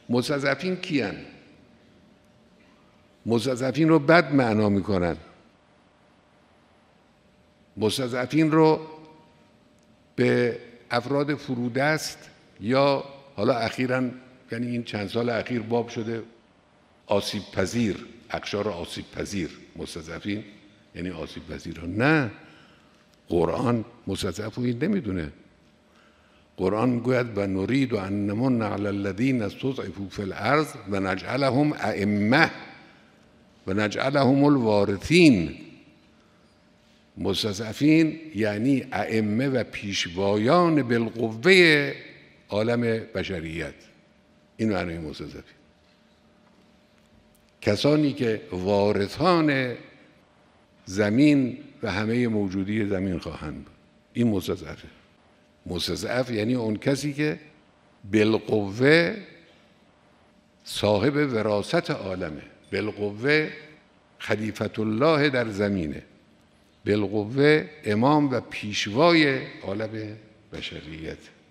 مستضعفین کیان؟ مستضعفین رو بد معنا میکنن. مستضعفین رو به افراد فرودست یا حالا اخیراً، یعنی این چند سال اخیر باب شده آسیب پذیر، اقشار آسیب پذیر. مستضعفین یعنی آسیب پذیر ها. نه، قرآن مستضعف رو این نمیدونه. قرآن گوید و نرید ان نمن علی الذین استضعفوا فی الارض و نجعلهم ائمه و نجعلهم الوارثین. مستضعفین یعنی ائمه و پیشوایان بالقوه عالم بشریت. این معنی مستضعفین، کسانی که وارثان زمین و همه موجودی زمین خواهند بود. این مستضعفه. مستضعف یعنی اون کسی که بالقوه صاحب وراثت عالمه، بالقوه خلیفت الله در زمینه، بالقوه امام و پیشوای عالم بشریت.